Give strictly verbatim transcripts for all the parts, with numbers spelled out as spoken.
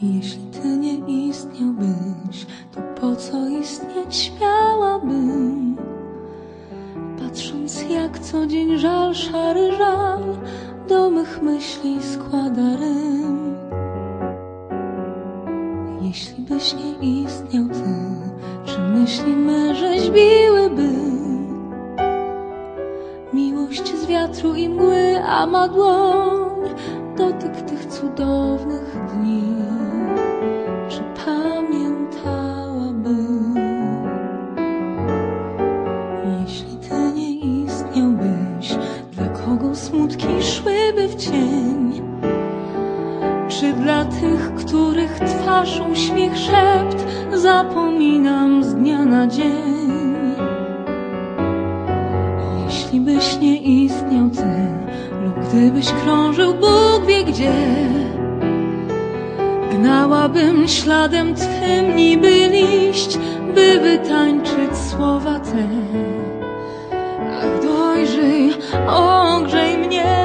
Jeśli Ty nie istniałbyś, to po co istnieć miałabym? Patrząc jak co dzień żal, szary żal do mych myśli składa rym. Jeśli byś nie istniał Ty, czy myśli me rzeźbiłyby miłość z wiatru i mgły, a ma dłoń dotyk tych cudownych dni? Czy pamiętałabym? Jeśli Ty nie istniałbyś, dla kogo smutki szłyby w cień? Czy dla tych, których twarz uśmiech szept zapominam z dnia na dzień? Jeśli byś nie istniał Ty, lub gdybyś krążył Bóg wie gdzie, gnałabym śladem Twym niby liść, by wytańczyć słowa te. Ach, dojrzyj, ogrzej mnie.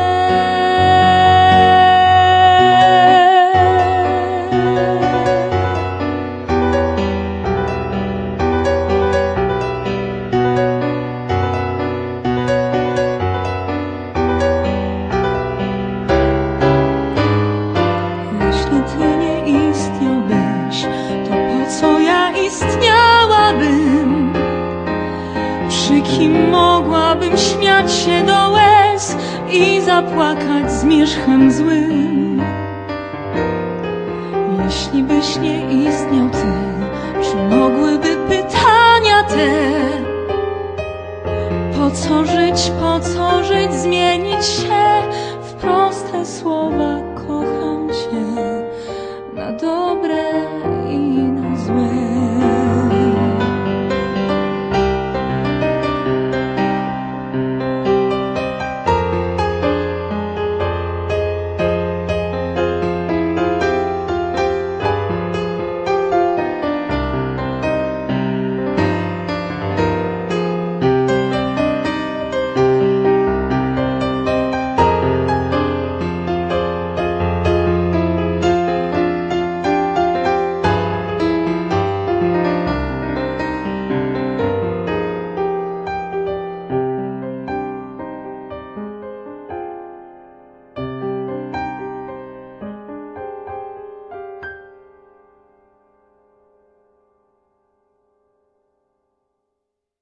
Jeśli Ty nie istniałbyś, to po co ja istniałabym? Przy kim mogłabym śmiać się do łez i zapłakać zmierzchem złym? Jeśli byś nie istniał Ty, czy mogłyby pytania te? Po co żyć, po co żyć, zmienić się w proste słowa kocham?